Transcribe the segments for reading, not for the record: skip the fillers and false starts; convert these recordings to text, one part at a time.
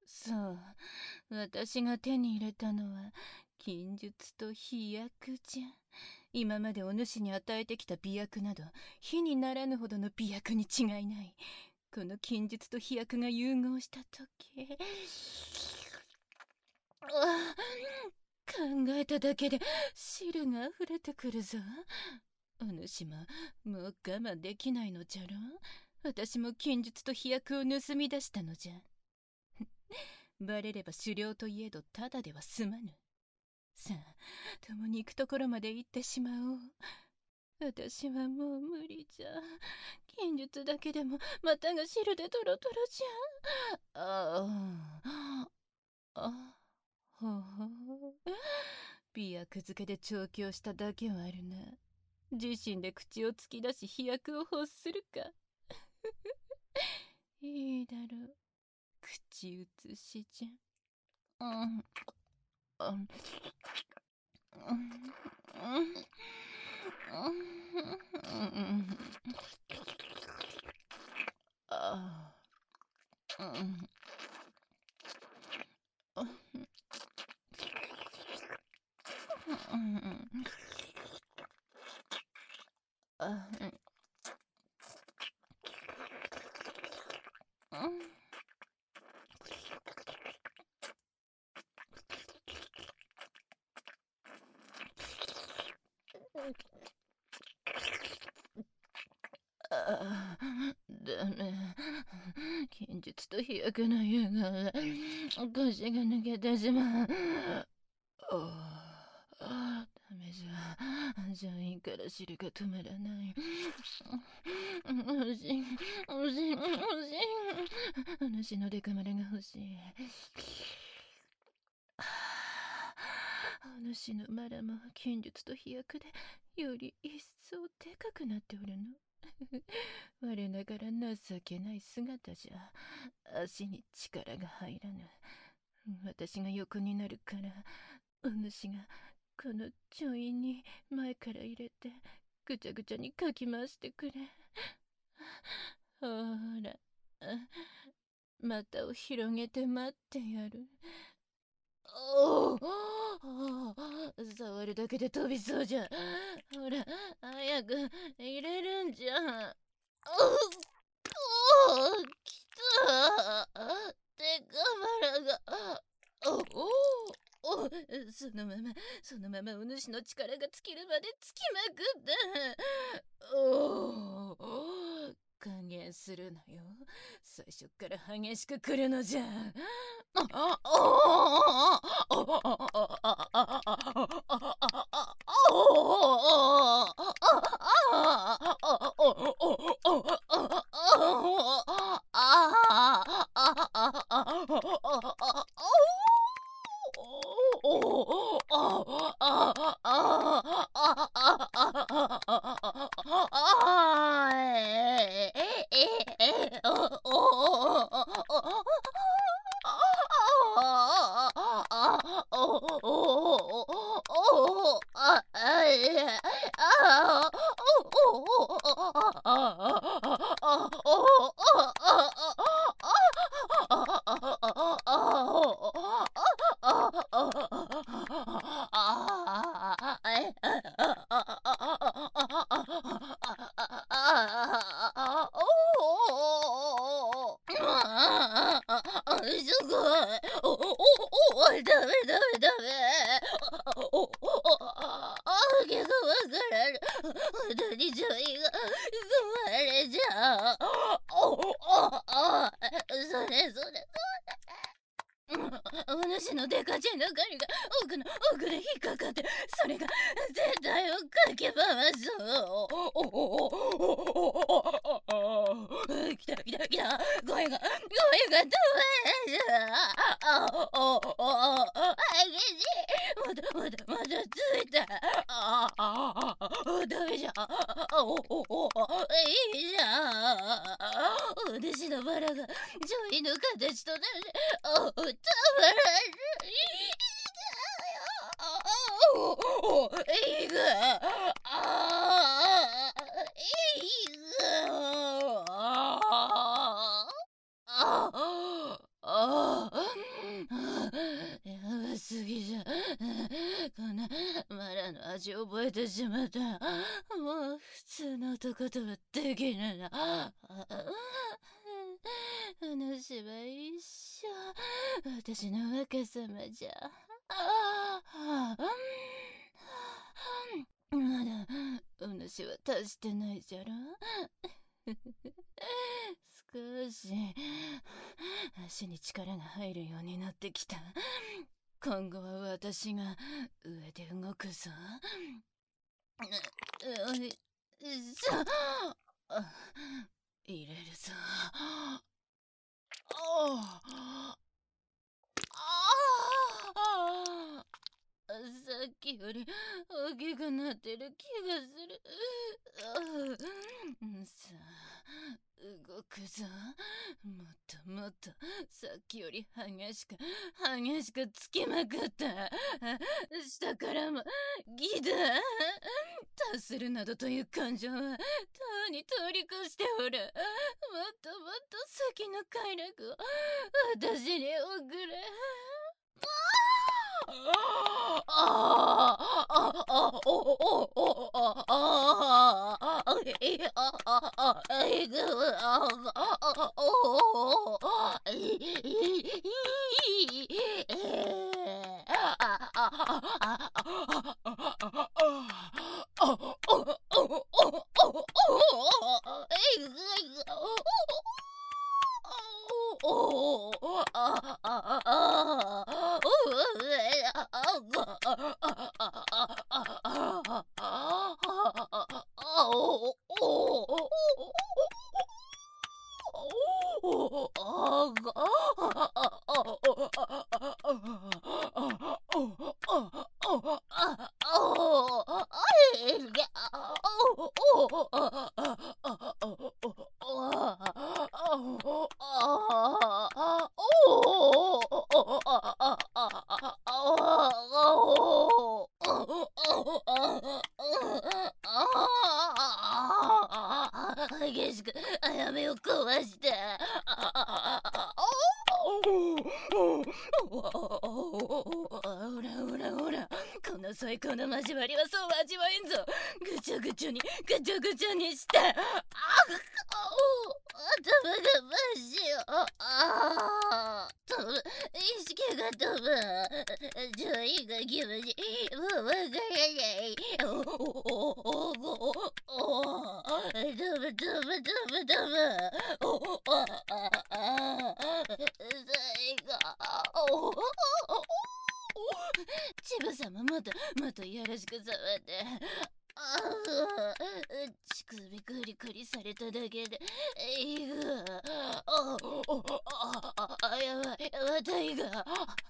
そう、私が手に入れたのは禁術と飛躍じゃ。今までお主に与えてきた媚薬など火にならぬほどの媚薬に違いない。この禁術と飛躍が融合した時、考えただけで汁が溢れてくるぞ。お主ももう我慢できないのじゃろ。私も禁術と飛躍を盗み出したのじゃ。バレれば狩猟といえどただでは済まぬ。さあ、共に行くところまで行ってしまおう。私はもう無理じゃ。禁術だけでも股が汁でトロトロじゃ。ほほ媚薬漬けで調教しただけはあるな。自身で口を突き出し飛躍を欲するか。いいだろう。口移しじゃ。ダメ。禁術と飛躍の湯が腰が抜けてしまう。ダメじゃ。上院から汁が止まらない。欲しい。お主のデカマレが欲しい。お主のマラも禁術と飛躍でより一層でかくなっておるの。我ながら情けない姿じゃ。足に力が入らぬ。私が横になるから、お主がこの女院に前から入れてぐちゃぐちゃにかき回してくれ。ほら、股を広げて待ってやる。触るだけで飛びそうじゃ。ほら、早く入れるんじゃ。きた。でかまらが。そのままお主の力が尽きるまでつきまくった。加減するのよ。最初から激しく来るのじゃ。すごい。ダメ。けがわからぬ。何女医が生まれじゃ。それ。お主のデカチンの狩りが奥で引っかかって、それが全体をかき回す。来た。声が止ま激しい。まだついた。ダメじゃ。いいじゃん。お主のバラが女医の形となる。たまらぬ。いいが。 ああ、やばすぎじゃ。こんなマラの味覚えてしまった。もう普通の男とはできぬな。お主は一生私の若さまじゃ。まだお主は達してないじゃろ。少し足に力が入るようになってきた。今後は私が上で動くぞ。入れるぞ。さっきより大きくなってる気がする。さあ動くぞ。もっともっとさっきより激しくつきまくった。下からもギダー達するなどという感情はとうに通り越しておる。もっともっと先の快楽を私に送れ。激しくあやめを壊して。ほらほら、この最高の交わりはそう味わえんぞ。ぐちゃぐちゃにして。頭が真っ白。飛ぶ、意識が飛ぶ。上位が気持ちもうわからない。飛ぶ。最後。チブ様もっといやらしく触って。乳首クリクリされただけでやばい、またいが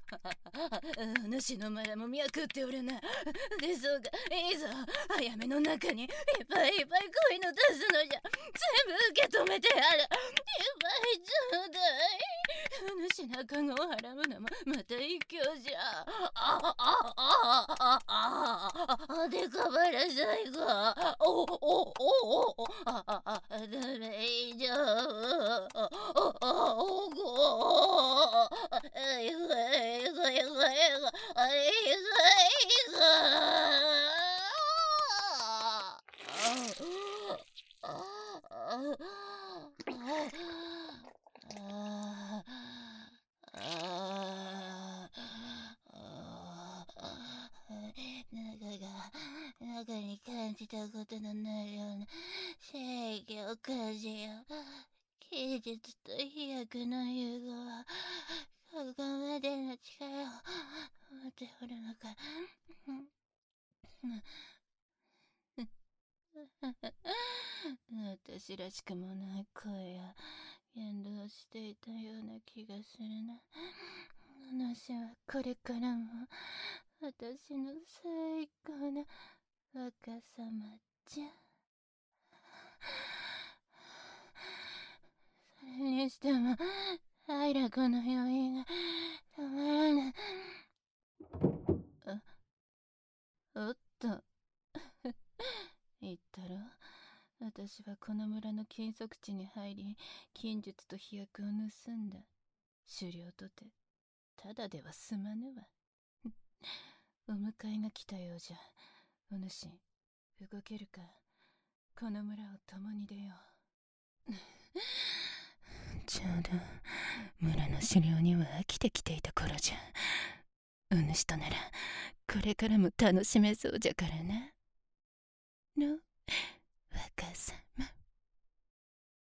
主のマラも脈っておるな。でそうか、いいぞ。あやめの中にいっぱい恋の出すのじゃ。全部受け止めてやる。いっぱいちょうだい。主の赤子をはらむのもまた一興じゃ。でかばら最後。ダメ以上。中に感じたことのないような刺激を感じよう。技術と飛躍の融合はここまでの力を持っておるのか。私らしくもない声や言動をしていたような気がするな。主はこれからも私の最高な若さまじゃ。それにしてもアイラ子の余韻が止まらない。おっと言ったろ。私はこの村の禁足地に入り、禁術と飛躍を盗んだ。 狩猟とてただでは済まぬわ。お迎えが来たようじゃ。お主、動けるか。この村を共に出よう。ちょうど村の狩猟には飽きてきていた頃じゃ。お主とならこれからも楽しめそうじゃからな。の若さん。